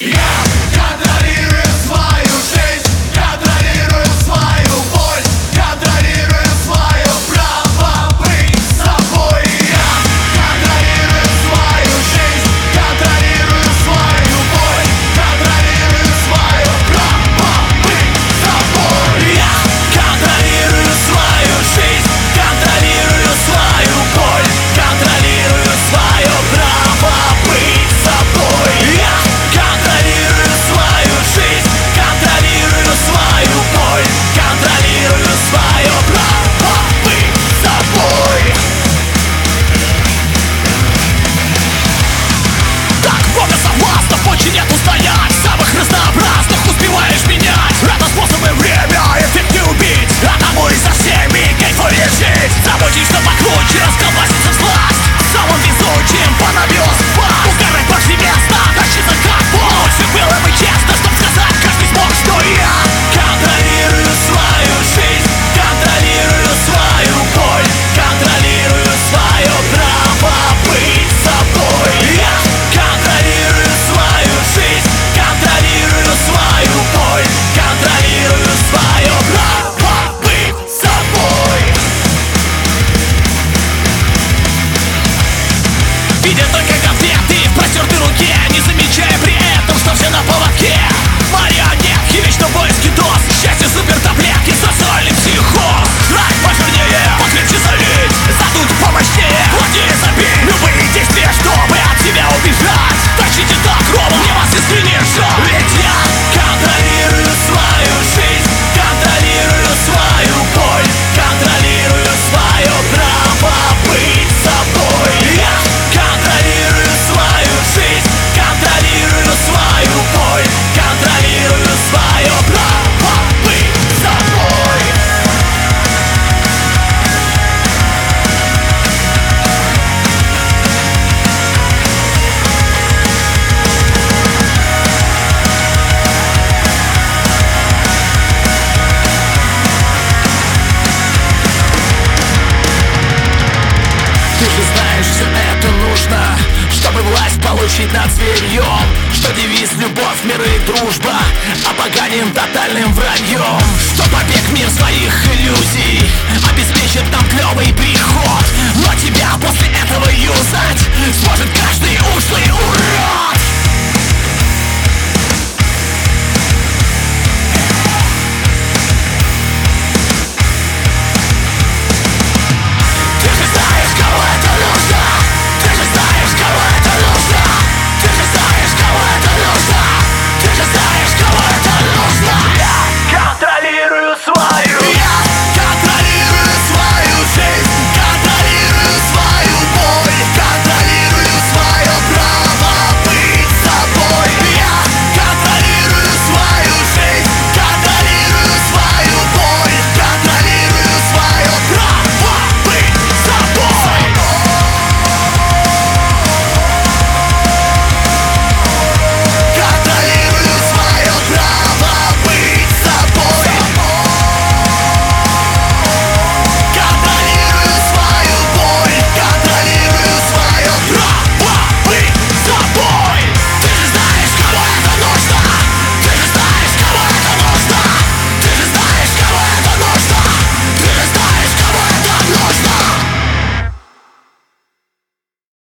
Забудь, что покруче, расколбасится власть. Самым везучим понавез вас. Угорать пошли места, тащиться как бог. Лучше было бы честно, чтоб сказать каждый смог, что я контролирую свою жизнь, контролирую свою боль, контролирую свое право быть собой. Я контролирую свою жизнь, контролирую свою боль, контролирую свое право быть собой. Видя только конфеты в простертой руке, не замечая при этом, что все на поводке. Марионетки, вечно поиски доз, счастье, супертаблетки, социальный психоз. Жрать пожирнее, покрепче залить, задуть помощнее, плотнее забей. Любые действия, чтобы от себя убежать. Тащите так, Рома, мне вас искренне жаль. Ведь я контролирую свою жизнь, контролирую свою боль, контролирую свое право быть собой. Я контролирую свою жизнь, контролирую свою боль, контролирую свое право быть собой. Ты же знаешь, все это нужно, чтобы власть получить над зверьем. Что девиз любовь, мир и дружба опоганен тотальным враньем. Что побег в мир своих иллюзий обеспечит нам клевый приход. Но тебя после этого юзать сможет каждый ушлый урод.